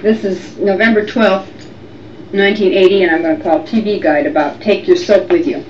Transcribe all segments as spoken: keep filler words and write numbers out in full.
This is November twelfth, nineteen eighty, and I'm going to call T V Guide about Take Your Soap With You.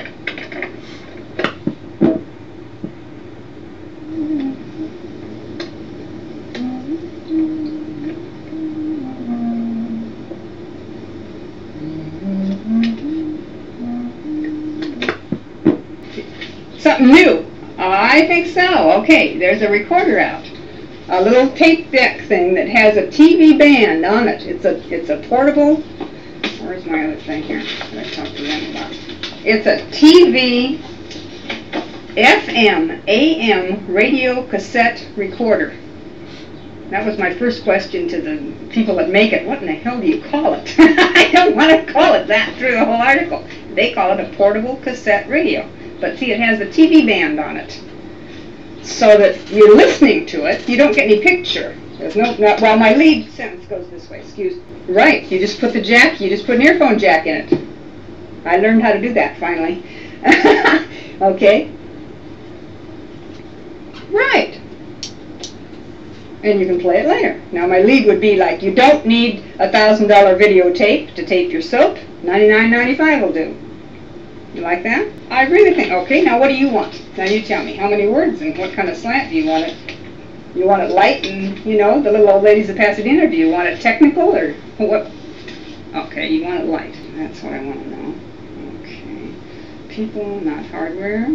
Something new. I think so. Okay, there's a recorder out. A little tape deck thing that has a T V band on it. It's a it's a portable. Where's my other thing here? That I talked to them about. It's a T V F M A M radio cassette recorder. That was my first question to the people that make it. What in the hell do you call it? I don't want to call it that through the whole article. They call it a portable cassette radio. But see, it has a T V band on it, so that you're listening to it. You don't get any picture. There's no, not, well, my lead sentence goes this way. Excuse. Right. You just put the jack. You just put an earphone jack in it. I learned how to do that finally. Okay. Right. And you can play it later. Now my lead would be like, you don't need a thousand dollar videotape to tape your soap. Ninety-nine ninety-five will do. You like that? I really think, okay, now what do you want? Now you tell me, how many words and what kind of slant do you want it? You want it light and, you know, the little old ladies of Pasadena, do you want it technical or what? Okay, you want it light. That's what I want to know. Okay. People, not hardware.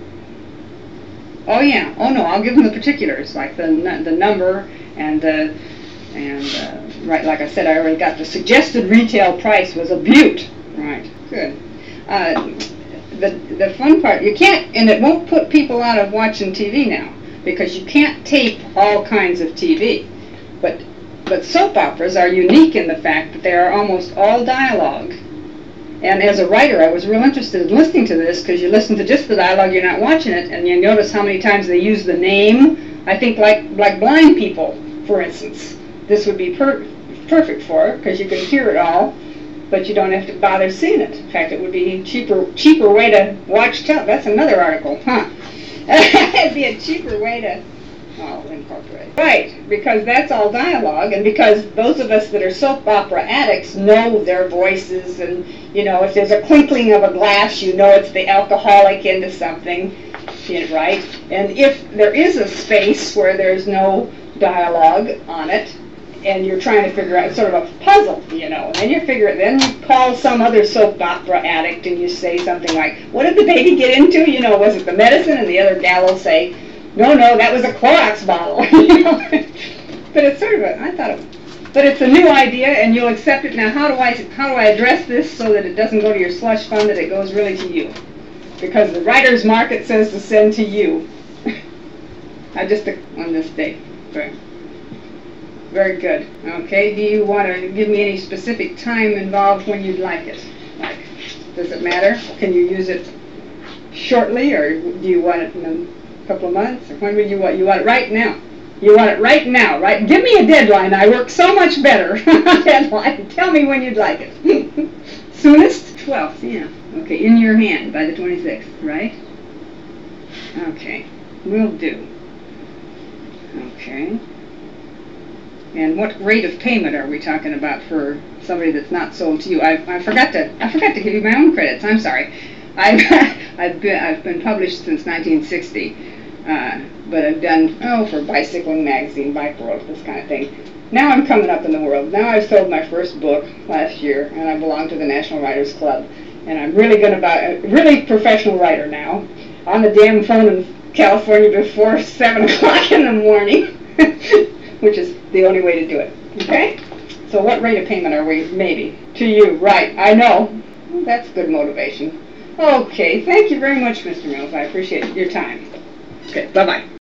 Oh yeah, oh no, I'll give them the particulars, like the the number and the, and, uh, right, like I said, I already got the suggested retail price was a beaut. Right, good. Uh, the the fun part, you can't, and it won't put people out of watching T V now, because you can't tape all kinds of T V. But but soap operas are unique in the fact that they are almost all dialogue. And as a writer, I was real interested in listening to this, because you listen to just the dialogue, you're not watching it, and you notice how many times they use the name. I think like like blind people, for instance, this would be per perfect for it, because you can hear it all. But you don't have to bother seeing it. In fact, it would be a cheaper, cheaper way to watch tel- That's another article, huh? It'd be a cheaper way to, oh, incorporate. Right, because that's all dialogue, and because those of us that are soap opera addicts know their voices, and, you know, if there's a clinkling of a glass, you know it's the alcoholic into something, right? And if there is a space where there's no dialogue on it, and you're trying to figure out, it's sort of a puzzle, you know, and you figure it, then you call some other soap opera addict and you say something like, what did the baby get into? You know, was it the medicine? And the other gal will say, no, no, that was a Clorox bottle. You know? But it's sort of a, I thought it, but it's a new idea and you'll accept it. Now, how do I, how do I address this so that it doesn't go to your slush fund, that it goes really to you? Because the writer's market says to send to you. I just, on this day. Right. Very good. Okay, do you want to give me any specific time involved when you'd like it? Like, does it matter? Can you use it shortly, or do you want it in a couple of months? Or when would you want? You want it right now. You want it right now, right? Give me a deadline. I work so much better. Deadline. Tell me when you'd like it. Soonest? twelfth, yeah. Okay, in your hand by the twenty-sixth, right? Okay, will do. Okay. And what rate of payment are we talking about for somebody that's not sold to you? I, I forgot to I forgot to give you my own credits. I'm sorry. I've I've been I've been published since nineteen sixty, uh, but I've done oh for Bicycling Magazine, Bike World, this kind of thing. Now I'm coming up in the world. Now I've sold my first book last year, and I belong to the National Writers Club, and I'm really going to buy a really professional writer now. On the damn phone in California before seven o'clock in the morning. Which is the only way to do it. Okay? So what rate of payment are we? Maybe. To you. Right. I know. Well, that's good motivation. Okay. Thank you very much, Mister Mills. I appreciate your time. Okay. Bye-bye.